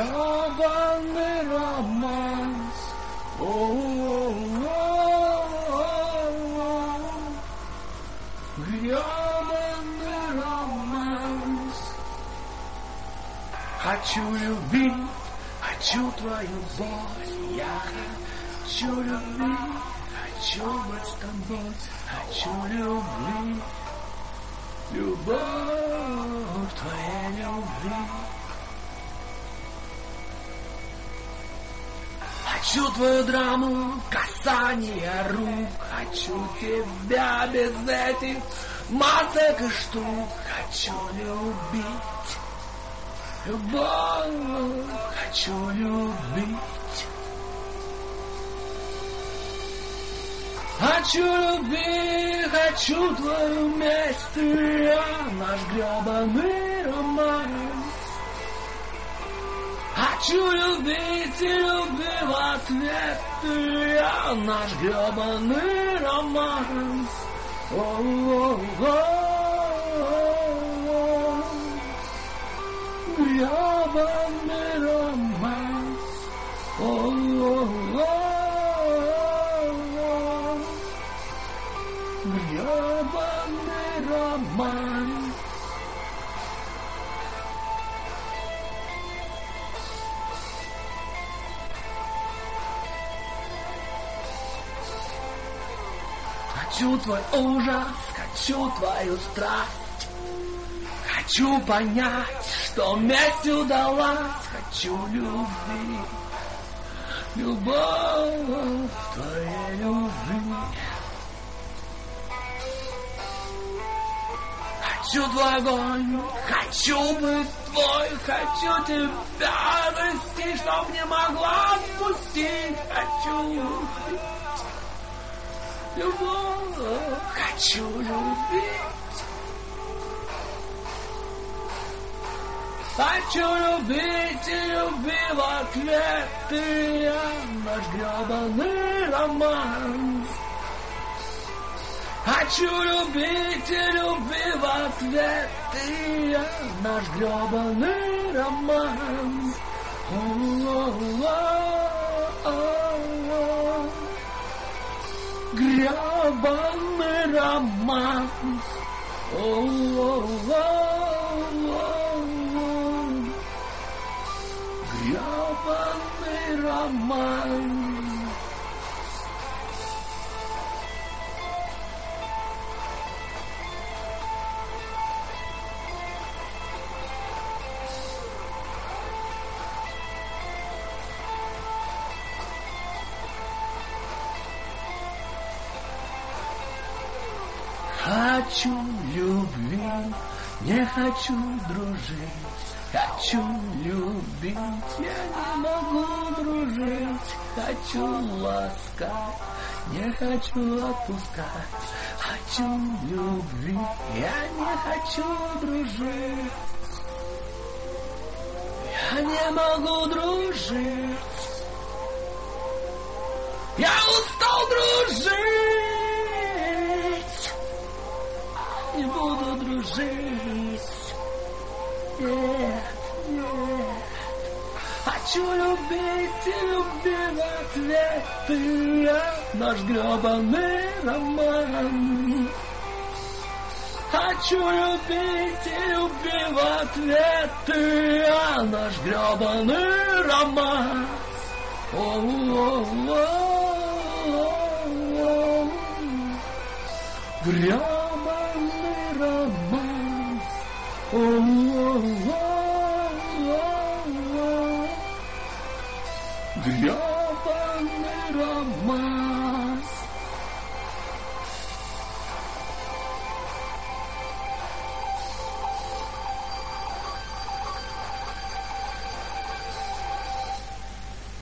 грёбаный романс. Грёбаный романс. Хочу любить, хочу твою боль, я хочу любить, хочу быть с тобой, хочу любить, любовь твоей любви. Хочу твою драму, касания рук, хочу тебя без этих масок и штук, хочу любить, любовь, хочу любить. Хочу любить, хочу твою месть, я наш грёбаный романс. Хочу любить и любить в ответ, я наш грёбаный романс. Грёбаный романс. Грёбаный романс. Хочу твой ужас, хочу твою страсть, хочу понять, что месть удалась, хочу любить, любовь твоей любви. Хочу твой огонь, хочу быть твой, хочу тебя обрести, чтоб не могла отпустить, хочу любить, любовь, хочу любить. Хочу любить и любить в ответ, ты я наш грёбаный романс. Хочу любить и любить в ответ, ты я наш грёбаный романс. Грёбаный романс. Грёбаный романс. Хочу любви, не хочу дружить. Хочу любить, я не могу дружить. Хочу ласкать, не хочу отпускать. Хочу любви, я не хочу дружить. Я не могу дружить. Я устал дружить. Не буду дружить. Нет, нет. Хочу любить и любить в ответ, ты я наш грёбаный роман. Хочу любить и любить в ответ, ты я наш грёбаный роман. Грёбаный романс. Грёбаный романс.